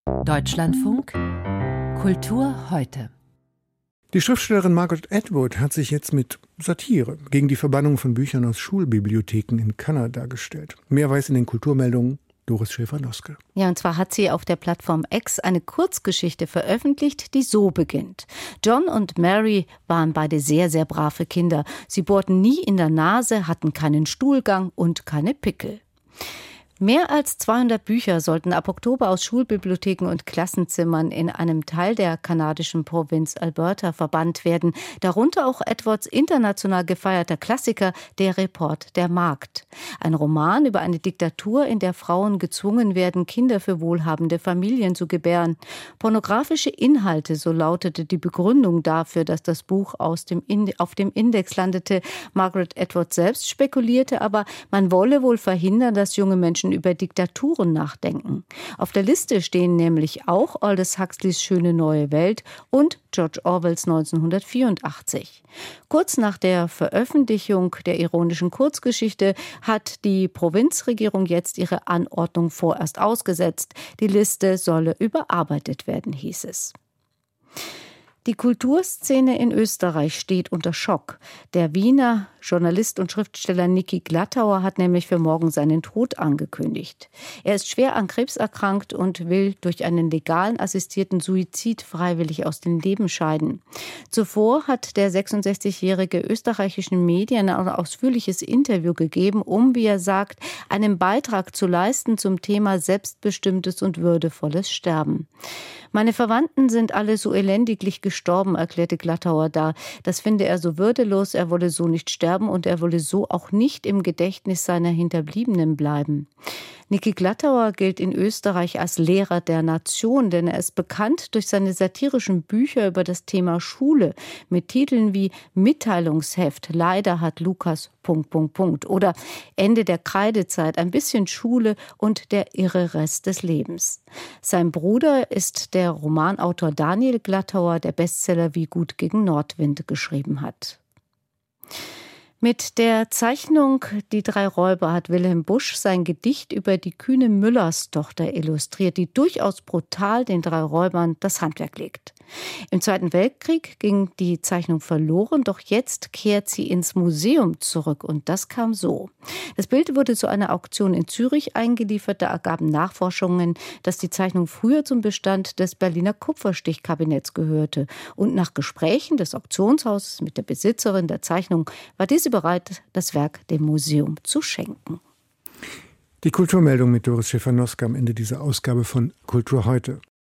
Deutschlandfunk Kultur heute. Die Schriftstellerin Margaret Atwood hat sich jetzt mit Satire gegen die Verbannung von Büchern aus Schulbibliotheken in Kanada gestellt. Mehr weiß in den Kulturmeldungen Doris Schäfer-Noske. Ja, und zwar hat sie auf der Plattform X eine Kurzgeschichte veröffentlicht, die so beginnt. John und Mary waren beide sehr, sehr brave Kinder. Sie bohrten nie in der Nase, hatten keinen Stuhlgang und keine Pickel. Mehr als 200 Bücher sollten ab Oktober aus Schulbibliotheken und Klassenzimmern in einem Teil der kanadischen Provinz Alberta verbannt werden. Darunter auch Atwoods international gefeierter Klassiker Der Report der Magd. Ein Roman über eine Diktatur, in der Frauen gezwungen werden, Kinder für wohlhabende Familien zu gebären. Pornografische Inhalte, so lautete die Begründung dafür, dass das Buch auf dem Index landete. Margaret Atwood selbst spekulierte, aber man wolle wohl verhindern, dass junge Menschen über Diktaturen nachdenken. Auf der Liste stehen nämlich auch Aldous Huxleys Schöne neue Welt und George Orwells 1984. Kurz nach der Veröffentlichung der ironischen Kurzgeschichte hat die Provinzregierung jetzt ihre Anordnung vorerst ausgesetzt. Die Liste solle überarbeitet werden, hieß es. Die Kulturszene in Österreich steht unter Schock. Der Wiener Journalist und Schriftsteller Niki Glattauer hat nämlich für morgen seinen Tod angekündigt. Er ist schwer an Krebs erkrankt und will durch einen legalen assistierten Suizid freiwillig aus dem Leben scheiden. Zuvor hat der 66-jährige österreichischen Medien ein ausführliches Interview gegeben, um, wie er sagt, einen Beitrag zu leisten zum Thema selbstbestimmtes und würdevolles Sterben. Meine Verwandten sind alle so elendiglich gestorben, erklärte Glattauer da. Das finde er so würdelos, er wolle so nicht sterben und er wolle so auch nicht im Gedächtnis seiner Hinterbliebenen bleiben. Niki Glattauer gilt in Österreich als Lehrer der Nation, denn er ist bekannt durch seine satirischen Bücher über das Thema Schule mit Titeln wie Mitteilungsheft, Leider hat Lukas ... oder Ende der Kreidezeit, ein bisschen Schule und der irre Rest des Lebens. Sein Bruder ist der Romanautor Daniel Glattauer, der Bestseller Wie gut gegen Nordwind geschrieben hat. Mit der Zeichnung Die drei Räuber hat Wilhelm Busch sein Gedicht über die kühne Müllerstochter illustriert, die durchaus brutal den drei Räubern das Handwerk legt. Im Zweiten Weltkrieg ging die Zeichnung verloren, doch jetzt kehrt sie ins Museum zurück und das kam so. Das Bild wurde zu einer Auktion in Zürich eingeliefert, da ergaben Nachforschungen, dass die Zeichnung früher zum Bestand des Berliner Kupferstichkabinetts gehörte und nach Gesprächen des Auktionshauses mit der Besitzerin der Zeichnung war diese bereit, das Werk dem Museum zu schenken. Die Kulturmeldung mit Doris Schäfer-Noske am Ende dieser Ausgabe von Kultur heute.